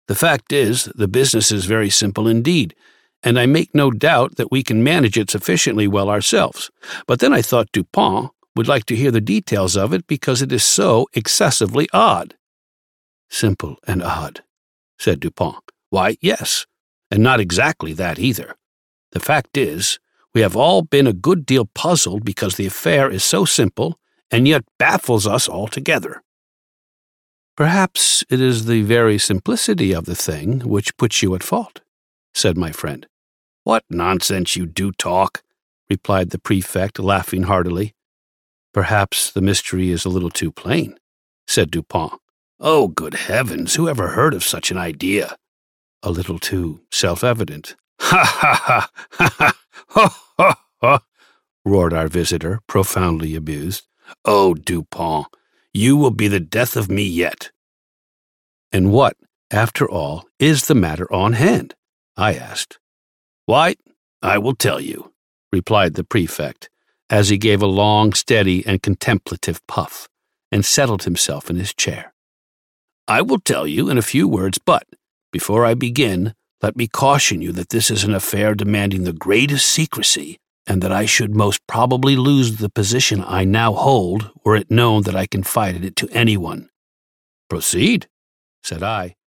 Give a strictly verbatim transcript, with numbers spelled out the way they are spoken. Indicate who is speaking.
Speaker 1: The fact is, the business is very simple indeed, and I make no doubt that we can manage it sufficiently well ourselves. But then I thought Dupin would like to hear the details of it because it is so excessively odd." "Simple and odd," said Dupin. "Why, yes, and not exactly that either. The fact is, we have all been a good deal puzzled because the affair is so simple and yet baffles us altogether." "Perhaps it is the very simplicity of the thing which puts you at fault," said my friend. "What nonsense you do talk," replied the prefect, laughing heartily. "Perhaps the mystery is a little too plain," said Dupin. "Oh, good heavens, who ever heard of such an idea?" "A little too self-evident." "Ha, ha, ha, ha, ha, ha, ha, ha," roared our visitor, profoundly amused. "Oh, Dupin, you will be the death of me yet." "And what, after all, is the matter on hand?" I asked. "Why, I will tell you," replied the prefect, as he gave a long, steady, and contemplative puff, and settled himself in his chair. "I will tell you in a few words, but, before I begin, let me caution you that this is an affair demanding the greatest secrecy, and that I should most probably lose the position I now hold were it known that I confided it to anyone." "Proceed," said I,